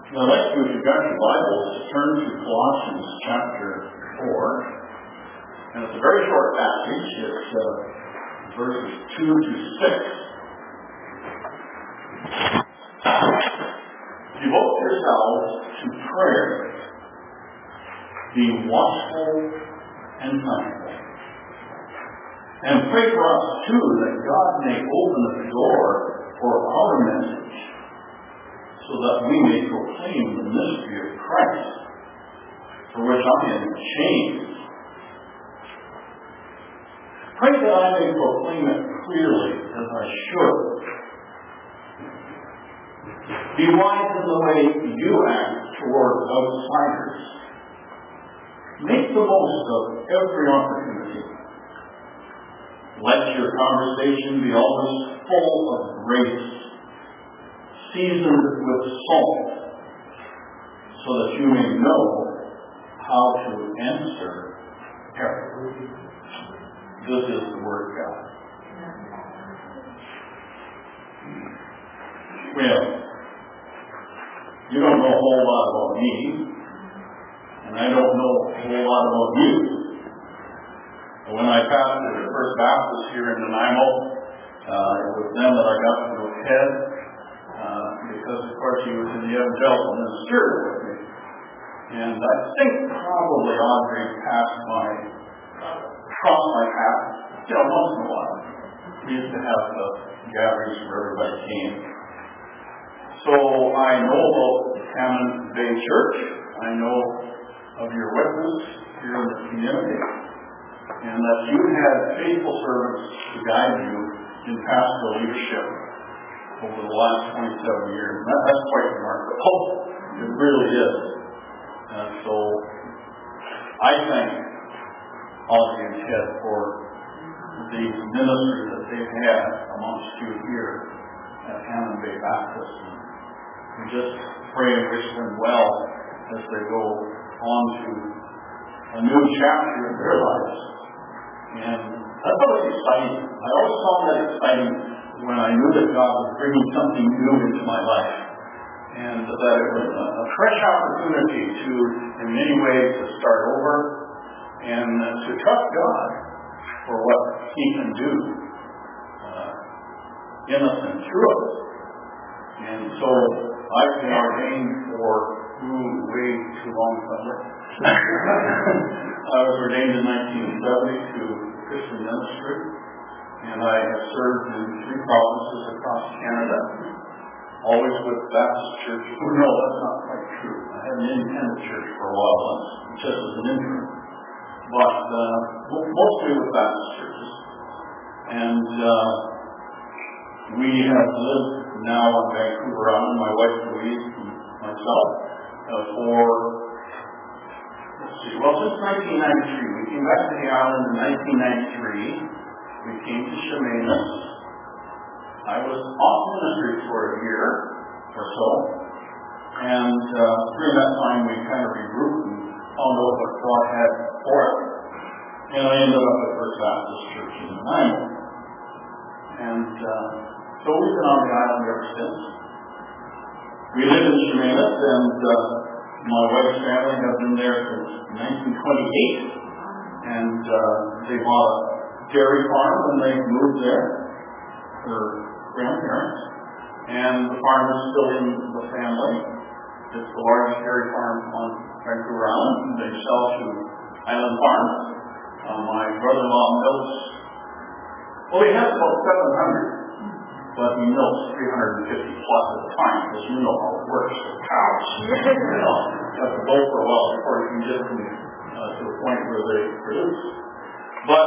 I'd like you, if you've got your Bibles, to turn to Colossians chapter 4. And it's a very short passage. It's verses 2 to 6. Devote yourselves to prayer. Be watchful and thankful. And pray for us, too, that God may open the door for our message, so that we may proclaim the mystery of Christ, for which I am chained. Pray that I may proclaim it clearly as I should. Be wise in the way you act toward outsiders. Make the most of every opportunity. Let your conversation be always full of grace, seasoned with salt, so that you may know how to answer everything. This is the Word of God. Well, you don't know a whole lot about me, and I don't know a whole lot about you. When I pastored the First Baptist here in Nanaimo, it was then that I got to know Ted, because of course he was in the evangelical ministry with me. And I think probably Audrey crossed my path, once in a while. We used to have the gatherings where everybody came. So I know about the Cannon Bay Church. I know of your witness here in the community, and that you had faithful servants to guide you in pastoral leadership over the last 27 years. That's quite remarkable. It really is. So I thank Audrey and Ted for the ministry that they've had amongst you here at Cannon Bay Baptist. And just pray and wish them well as they go on to a new chapter in their lives. And that's always exciting. I always found that exciting when I knew that God was bringing something new into my life, and that it was a fresh opportunity to, in many ways, to start over and to trust God for what He can do in us and through us. And so I've been ordained for way too long somewhere. I was ordained in 1970 to Christian ministry, and I have served in 3 provinces across Canada, always with Baptist Church. No, that's not quite true. I had an independent church for a while once, just as an interim, but mostly with Baptist churches. And we have lived now on Vancouver Island, my wife Louise and myself, since 1993. We came back to the island in 1993. We came to Chemainus. I was off ministry for a year or so, and during that time we kind of regrouped and found out what God had for us. And I ended up at First Baptist Church in Nanaimo. And so we've been on the island ever since. We live in Chemainus, and my wife's family have been there since 1928, and they bought a dairy farm when they moved there, her grandparents, and the farm is still in the family. It's the largest dairy farm on Vancouver Island. They sell to Island Farms. My brother-in-law milks, well, he has about 700, but he milks 350 plus at a time, because you know how it works with cows. You have to go for a while before you can get them to the point where they produce. But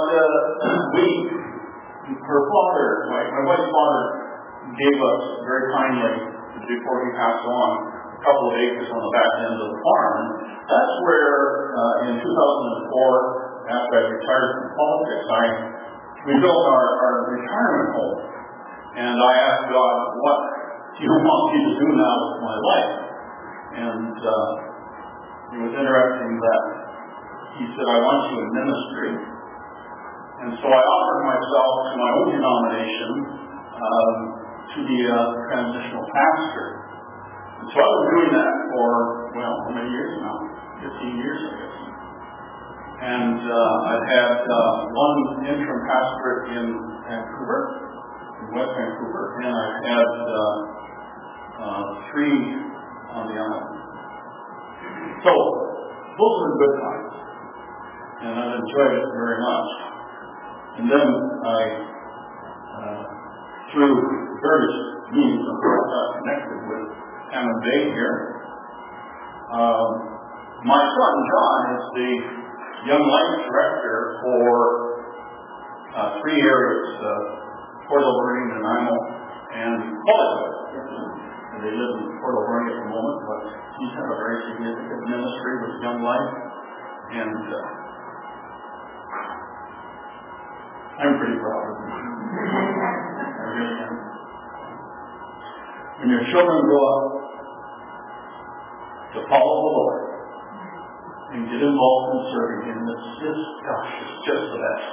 her father, my wife's father, gave us very kindly, before he passed on, a couple of acres on the back end of the farm. And that's where, in 2004, after I retired from politics, we built our retirement home. And I asked God, what do you want me to do now with my life? And it was interesting that he said, I want you in ministry. And so I offered myself to my own denomination to be a transitional pastor. So I've been doing that for, well, how many years now? 15 years, I guess. And I've had one interim pastorate in Vancouver, in West Vancouver, and I've had 3 on the island. So those were good times, and I've enjoyed it very much. And then I, through various means, I got connected with Hammond Bay here. My son John is the Young Life Director for 3 areas, Port Alberni, Nanaimo, and Hollywood. And they live in Port Alberni at the moment, but he's had a very significant ministry with Young Life, and I'm pretty proud of him. I really am. When your children grow up to follow the Lord and get involved in serving Him, it's just the best.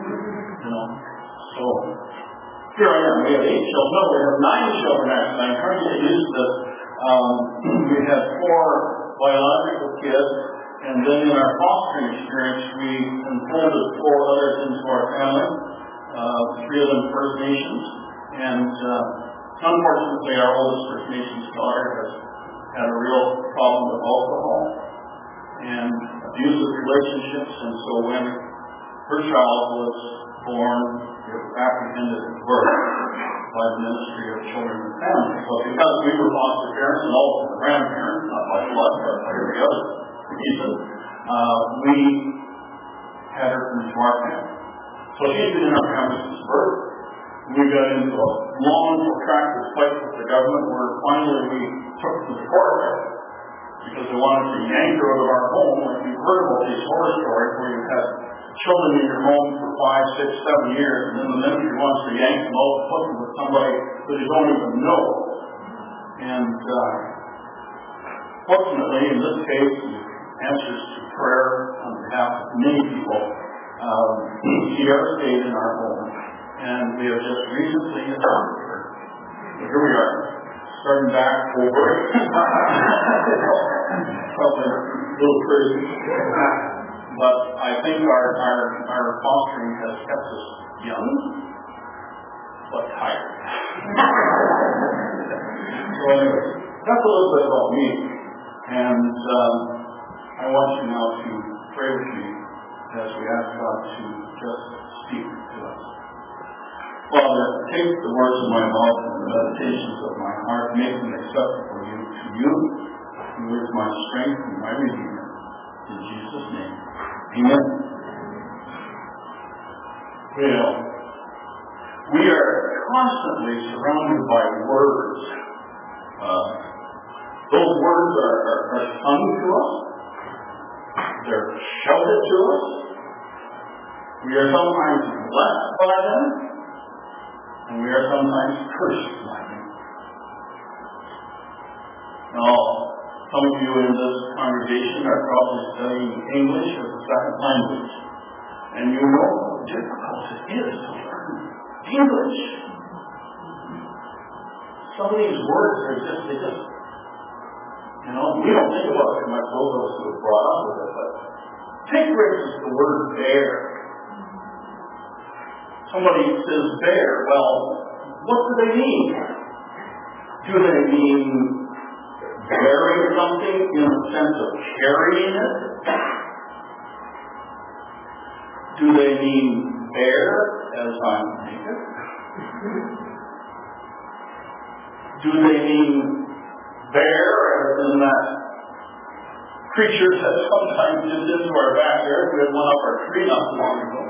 So here I am. We have 8 children. No, we have 9 children actually. I'm trying to get used to this. We had 4 biological kids, and then in our fostering experience, we enfolded 4 others into our family. 3 of them First Nations, and unfortunately, our oldest First Nations daughter has had a real problem with alcohol and abusive relationships, and so when her child was born, it was apprehended at birth by the Ministry of Children and Families. So because we were foster parents and also grandparents, not by blood, but by every other reason, we had her into our family. So she's been in our family since birth. We got into a long, protracted fight with the government where finally we took to the court because they wanted to yank her out of our home. Like you've heard about these horror stories where you've had children in your home for 5, 6, 7 years, and then the ministry wants to yank them out and put them with somebody that you don't even know. And fortunately, in this case, answers to prayer on behalf of many people, she ever stayed in our home. And we have just recently adopted her. So here we are, starting back over. Probably a little crazy. But I think our fostering has kept us young, but tired. So anyway, that's a little bit about me. And I want you now to pray with me as we ask God to just speak to us. Father, take the words of my mouth and the meditations of my heart, make them acceptable to you, who is my strength and my redeemer. In Jesus' name, amen. Well, we are constantly surrounded by words. Those words are sung to us. They're shouted to us. We are sometimes blessed by them, and we are sometimes cursed by them. Now, some of you in this congregation are probably studying English as a second language, and you know how difficult it is to learn English. Some of these words are just, we don't think about it much, those of us who were brought up with it, but take for instance the word bear. Somebody says bear, well, what do they mean? Do they mean bearing something in the sense of carrying it? Do they mean bear as I'm naked? Do they mean bear as in that creature that sometimes gets into our backyard? We had one up our tree not too long ago.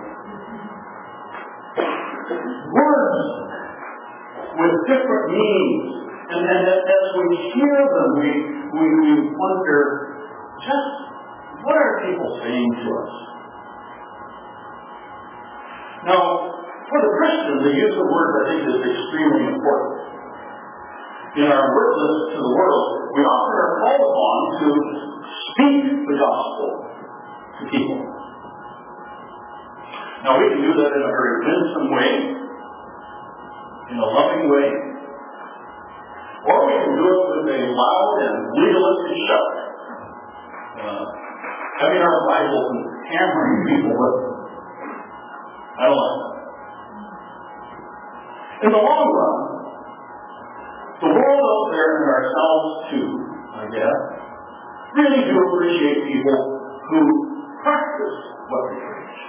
Words with different meanings. And as we hear them, we wonder, just what are people saying to us? Now, for the Christian, the use of words, I think, is extremely important. In our witness to the world, we often are called upon to speak the gospel to people. Now, we can do that in a very winsome way, in a loving way. Or we can do it with a loud and legalistic shout. Having our Bibles and hammering people with them. I don't like that. In the long run, the world out there and ourselves too, I guess, really do appreciate people who practice what they preach.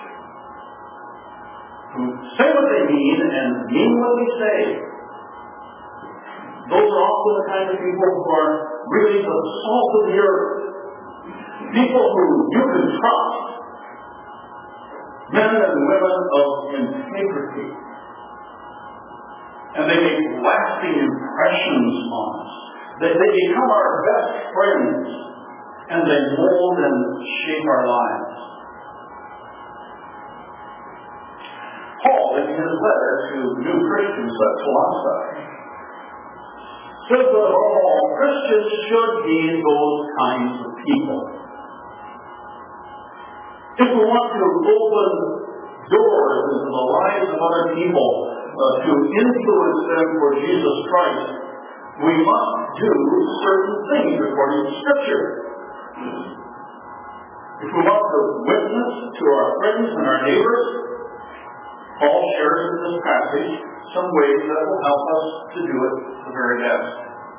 Who say what they mean and mean what they say. Those are also the kind of people who are really the salt of the earth. People who you can trust. Men and women of integrity. And they make lasting impressions on us. They become our best friends. And they mold and shape our lives. Paul, in his letter to new Christians at Colossae, says that all Christians should be those kinds of people. If we want to open doors into the lives of other people to influence them for Jesus Christ, we must do certain things according to Scripture. If we want to witness to our friends and our neighbors, Paul shares in this passage some ways that will help us to do it the very best.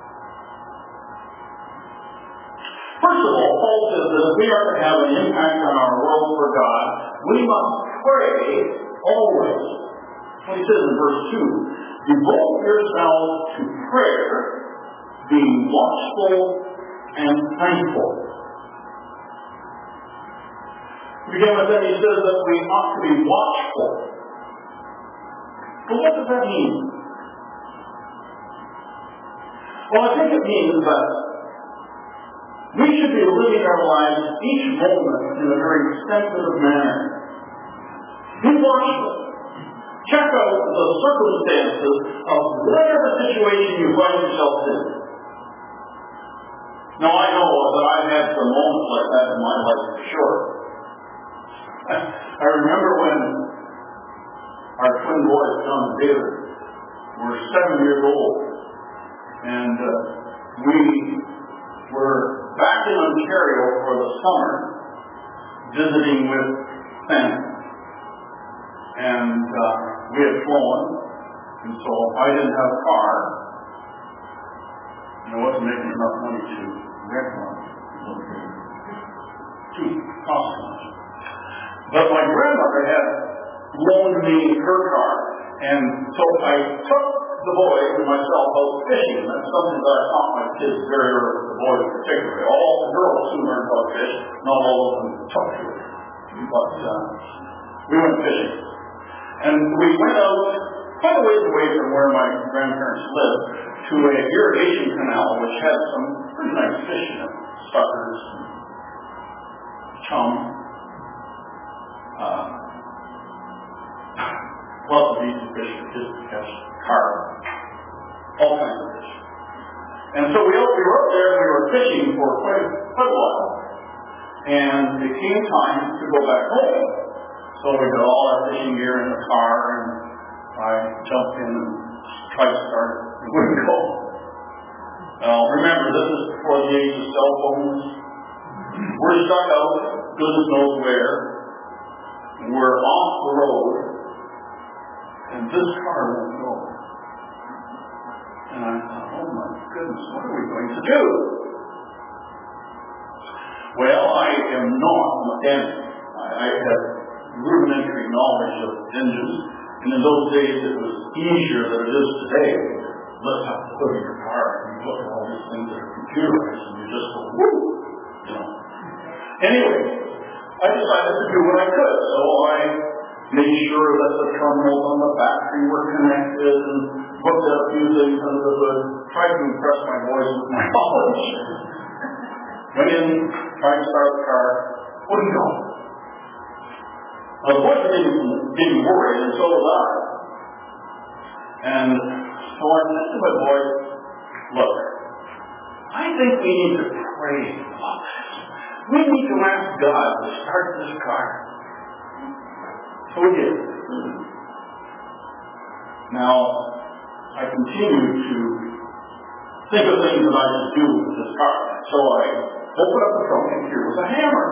First of all, Paul says that if we are to have an impact on our world for God, we must pray always. What he says in verse 2, devote yourselves to prayer, being watchful and thankful. Begin with that, he says that we ought to be watchful. But what does that mean? Well, I think it means that we should be living our lives each moment in a very sensitive manner. Be watchful. Check out the circumstances of whatever situation you find yourself in. Now, I know that I've had some moments like that in my life for sure. I remember when our twin boys, John and David, were 7 years old, and we were back in Ontario for the summer, visiting with family. And we had flown, and so I didn't have a car, and I wasn't making enough money to rent one. Too costly. But my grandmother had loaned me her car, and so I took the boys and myself out fishing. That's something that I taught my kids very early, the boys particularly. All the girls who learned how to fish, not all of them took to it. But we went fishing. And we went out quite a ways away from where my grandparents lived to an irrigation canal which had some pretty nice fish in it. Suckers, chum, lots of easy fish just to catch carp, all kinds of fish. And so we were up there and we were fishing for quite a while. And it came time to go back home. So we got all our fishing gear in the car, and I jumped in and tried to start it. It wouldn't go. Now, remember, this is before the age of cell phones. We're stuck out, goodness knows where. We're off the road, and this car won't go. And I thought, oh my goodness, what are we going to do? Well, I am not a mechanic. I have rudimentary knowledge of engines, and in those days it was easier than it is today. Lift up the hood of your car and you look at all these things that are computerized and you just go, whoo! You know. Anyway, I decided to do what I could, so I made sure that the terminals on the battery were connected and looked at a few things under the hood, tried to impress my boys with my knowledge. Went in, tried to start the car, wouldn't go. Now, the boys didn't worry, and so was I. And so I said to my boys, look, I think we need to pray about this. We need to ask God to start this car. So we did. Now, I continued to think of things that I should do with this car. So I opened up the trunk, and here was a hammer.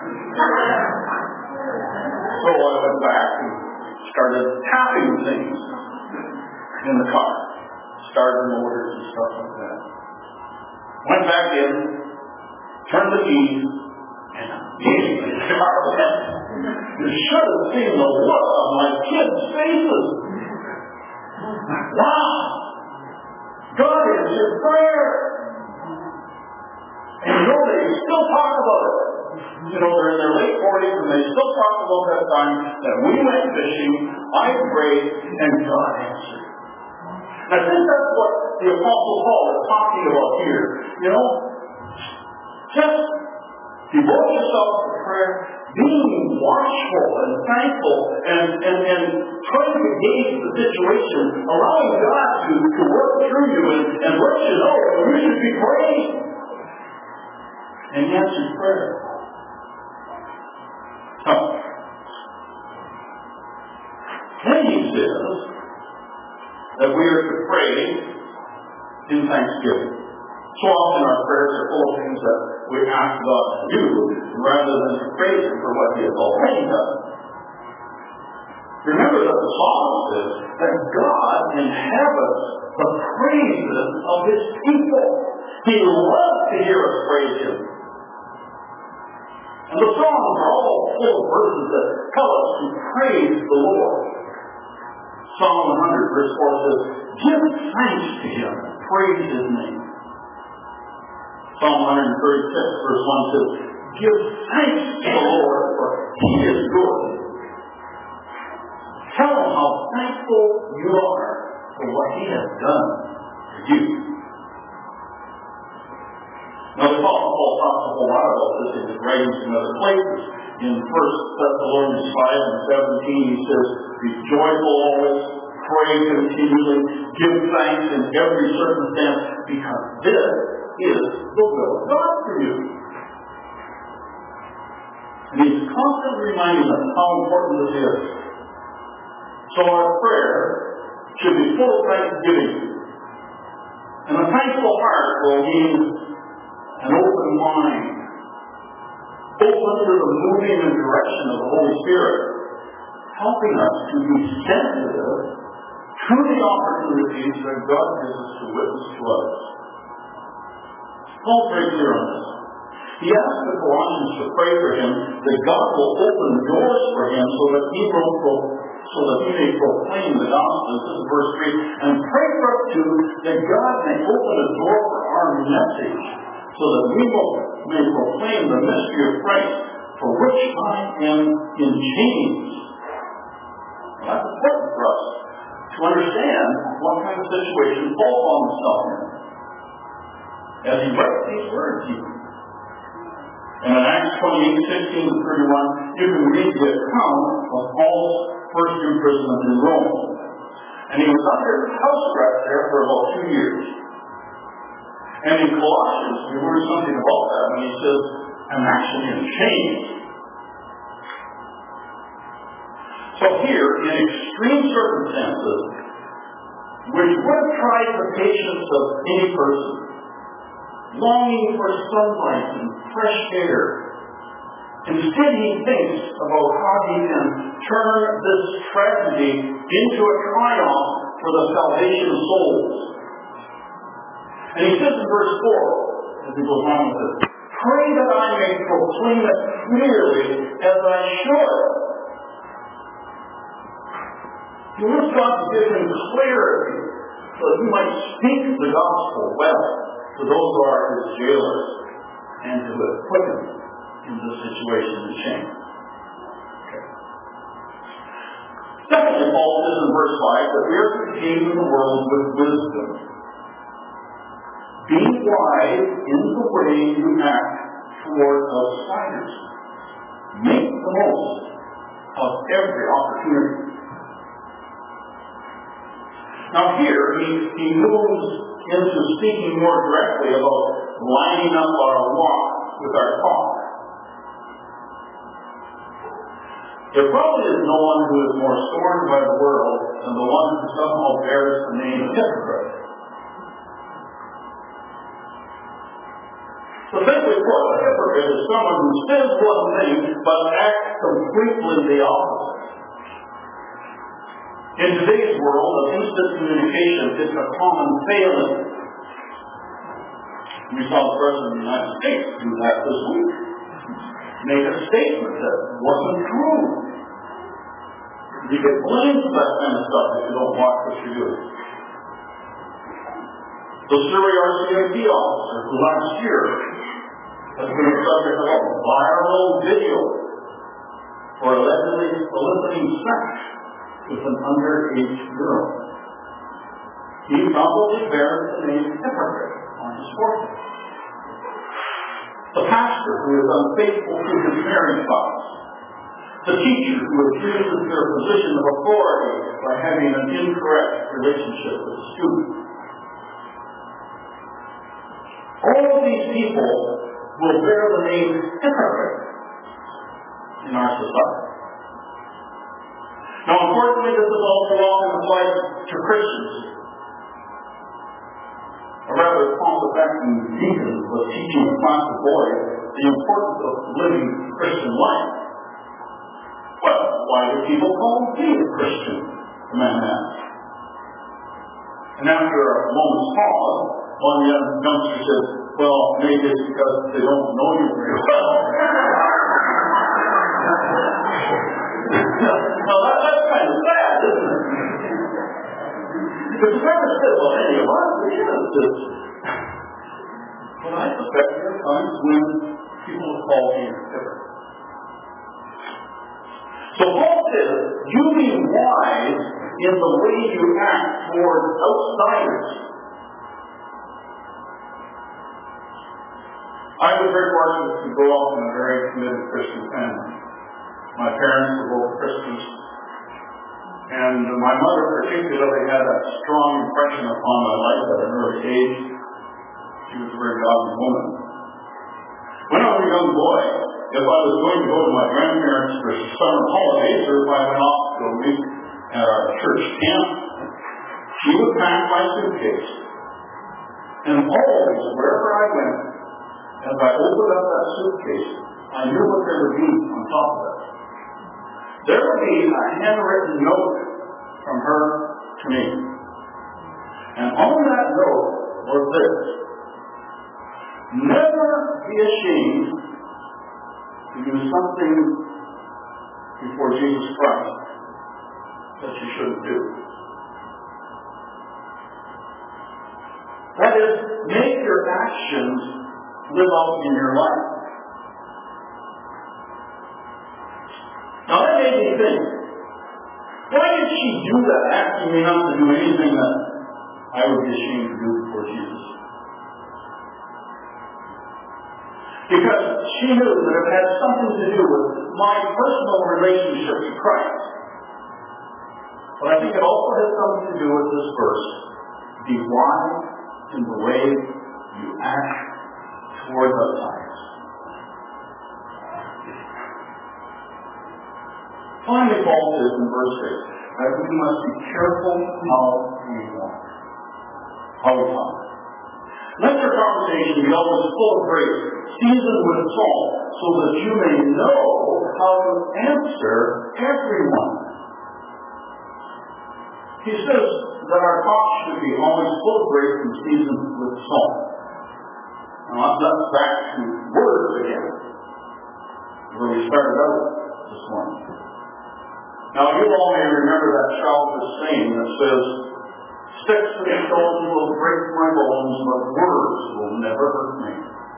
So I went back and started tapping things in the car. Started motors and stuff like that. Went back in, turned the keys, and immediately the car went. You should have seen the look on my kids' faces. Wow! God answered prayer. And you know, they still talk about it. You know, they're in their late 40s and they still talk about that time that we went fishing, I prayed, and God answered. And I think that's what the Apostle Paul is talking about here. You know, just devote yourself to prayer, being watchful and thankful and trying to gauge the situation, allowing God to work through you and let you know that you should be praying. And answered prayer. Then he says that we are to pray in thanksgiving. So often our prayers are full of things that we ask God to do rather than to praise Him for what He has already done. Remember that the psalmist says that God inhabits the praises of His people. He loves to hear us praise Him. And the Psalms are all full of verses that tell us to praise the Lord. Psalm 100 verse 4 says, give thanks to Him and praise His name. Psalm 136 verse 1 says, give thanks to the Lord, for He is good. Tell Him how thankful you are for what He has done for you. Now the Apostle Paul talks a whole lot about this in his writings in other places. In 1 Thessalonians 5 and 17 he says, be joyful always, pray continually, give thanks in every circumstance, because this is the will of God for you. And he's constantly reminding us how important this is. So our prayer should be full of thanksgiving. And a thankful heart will mean an open mind, open to the moving and direction of the Holy Spirit, helping us to be sensitive to the opportunities that God gives us to witness to others. Paul's very clear on this. He asked the Colossians to pray for him that God will open doors for him so that he may proclaim the gospel. This is verse 3. And pray for us too that God may open a door for our message, so that we may proclaim the mystery of Christ, for which I am in chains. Well, that's important for us to understand what kind of situation Paul found himself in as he writes these words even. And in Acts 28:16 to 31, you can read the account of Paul's first imprisonment in Rome. And he was under house arrest there for about 2 years. And in Colossians, we learn something about that when he says, I'm actually in chains. So here, in extreme circumstances, which would have tried the patience of any person, longing for sunlight and fresh air, instead he thinks about how he can turn this tragedy into a triumph for the salvation of souls. And he says in verse 4, as he goes on with this, pray that I may proclaim it clearly as I should. He wants God to give him clarity so that he might speak the gospel well to those who are his jailers and to equip him in this situation of shame. Okay. Secondly, Paul says in verse 5 that we are to behave in the world with wisdom. Be wise in the way you act toward outsiders. Make the most of every opportunity. Now here, he moves into speaking more directly about lining up our walk with our talk. There probably is no one who is more scorned by the world than the one who somehow bears the name of hypocrite. So simply put, a hypocrite is someone who says one thing but acts completely the opposite. In today's world of instant communication, it's a common failing. We saw the President of the United States do that this week. Make a statement that wasn't true. You get blamed for that kind of stuff if you don't watch what you're doing. The Surrey RCMP officer who last year has been the subject of a viral video for allegedly eliciting sex with an underage girl. He probably bears the name hypocrite on his forehead. The pastor who is unfaithful to his marriage vows. The teacher who abuses their position of authority by having an incorrect relationship with the student. All of these people will bear the name hypocrite in our society. Now, unfortunately, this is also often applied to Christians. A rather pomp-affecting deacon was teaching a class of boys the importance of living Christian life. Well, why do people call me a Christian? The man asked. And after a moment's pause, one young youngster said, well, maybe it's because they don't know you very well. Now, that's kind of sad, isn't it? But you never said, well, any of us, we is this. But I suspect there are times when people will call me a hypocrite. So Paul says, you be wise in the way you act toward outsiders. I was very fortunate to grow up in a very committed Christian family. My parents were both Christians, and my mother particularly had a strong impression upon my life at an early age. She was a very godly woman. When I was a young boy, if I was going to go to my grandparents for summer holidays, or if I went off to a week at our church camp, she would pack my suitcase. And always, wherever I went, as I opened up that suitcase, I knew what there would be on top of it. There would be a handwritten note from her to me. And on that note was this: never be ashamed to do something before Jesus Christ that you shouldn't do. That is, make your actions live out in your life. Now that made me think, why did she do that, asking me not to do anything that I would be ashamed to do before Jesus? Because she knew that it had something to do with my personal relationship to Christ. But I think it also has something to do with this verse. Be wise in the way you act towards outsiders. Finally, Paul says in verse 6 that we must be careful how we walk, how we talk. Let your conversation be always full of grace, seasoned with salt, so that you may know how to answer everyone. He says that our talk should be always full of grace and seasoned with salt. Now, that's back to words again, where we started out this morning. Now, you all may remember that childish saying that says, sticks and stones will break my bones, but words will never hurt me.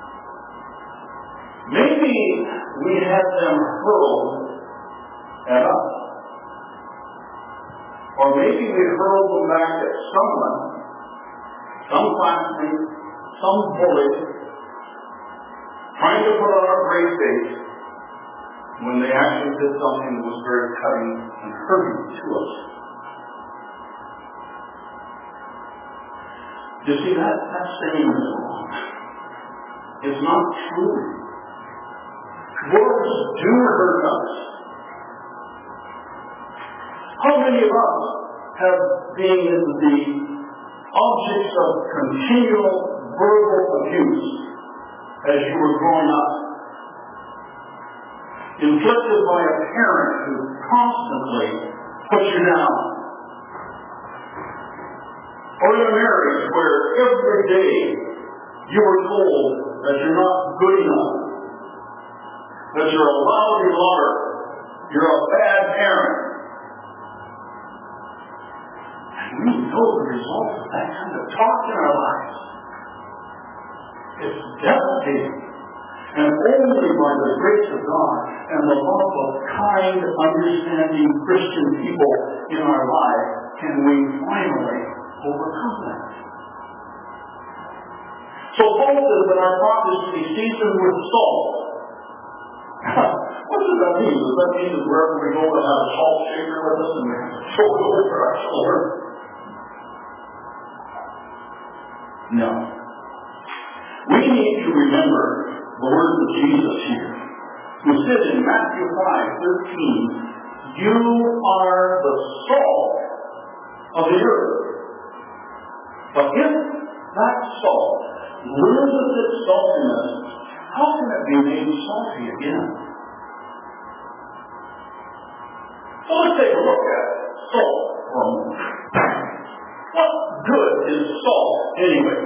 Maybe we had them hurled at us. Or maybe we hurled them back at someone, some classmate, some bully, trying to put on a brave face when they actually did something that was very cutting and hurting to us. You see, that saying is wrong. It's not true. Words do hurt us. How many of us have been the objects of continual verbal abuse as you were growing up, inflicted by a parent who constantly put you down, or in a marriage where every day you were told that you're not good enough, that you're a lousy lover, you're a bad parent. And we know the results of that kind of talk in our lives. It's devastating. And only by the grace of God and the love of kind, understanding Christian people in our lives can we finally overcome that. So Paul says that our thought is to be seasoned with salt. What does that mean? Does that mean that wherever we go to have a salt shaker with us and we have to throw it over our shoulder? No. We need to remember the words of Jesus here, who said in Matthew 5:13, "You are the salt of the earth. But if that salt loses its saltiness, how can it be made salty again?" So let's take a look at salt for a moment. What good is salt anyway?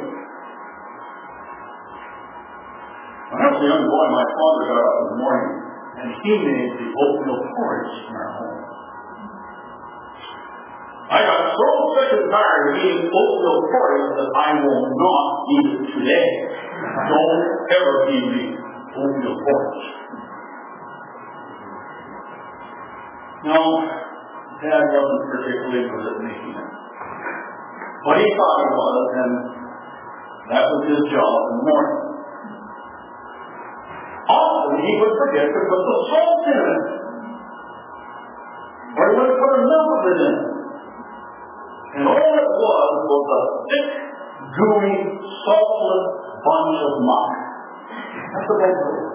When I was a young boy, my father got up in the morning and he made the oatmeal porridge in our home. I got so sick and tired of eating oatmeal porridge that I will not eat it today. Don't ever feed me oatmeal porridge. No, Dad wasn't particularly good at making it. But he thought he was, and that was his job in the morning. Often he would forget to put the salt in it. Or he would put enough of it in. And all it was a thick, gooey, saltless bunch of muck. That's the best of it.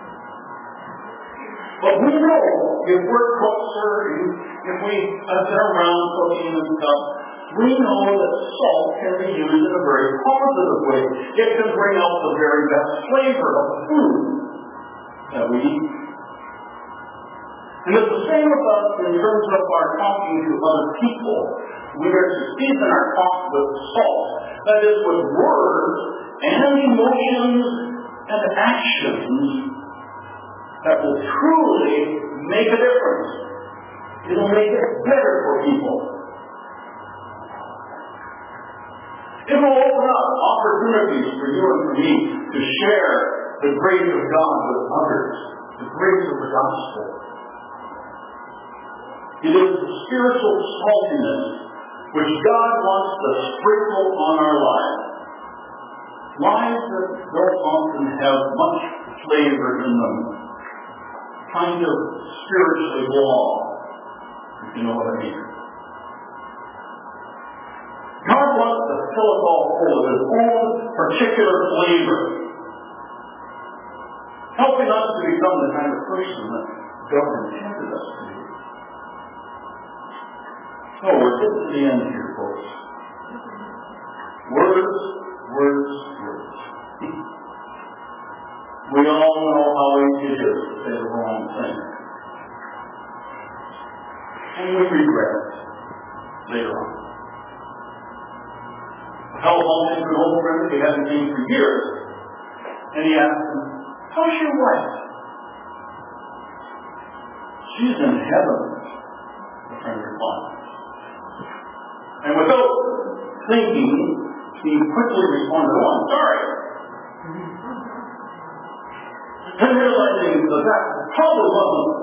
But we know if we're cooks or if we have been around cooking and stuff, we know that salt can be used in a very positive way. It can bring out the very best flavor of food that we eat. And it's the same with us in terms of our talking to other people. We are to season our talk with salt. That is, with words and emotions and actions that will truly make a difference. It will make it better for people. It will open up opportunities for you and for me to share the grace of God with others, the grace of the gospel. It is the spiritual saltiness which God wants to sprinkle on our lives. Lives that don't often have much flavor in them. Kind of spiritually raw, if you know what I mean. God wants to fill us all full of His own particular flavor, helping us to become the kind of person that God intended us to be. So we're getting to the end here, folks. Words, words, words. We all know how easy it is to say the wrong thing. And we regret it later on. A fellow bumped into an old friend that he hadn't seen for years. And he asked him, "How's your wife?" "She's in heaven," the friend replied. And without thinking, he quickly responded, "Oh, I'm sorry." Then realizing that probably wasn't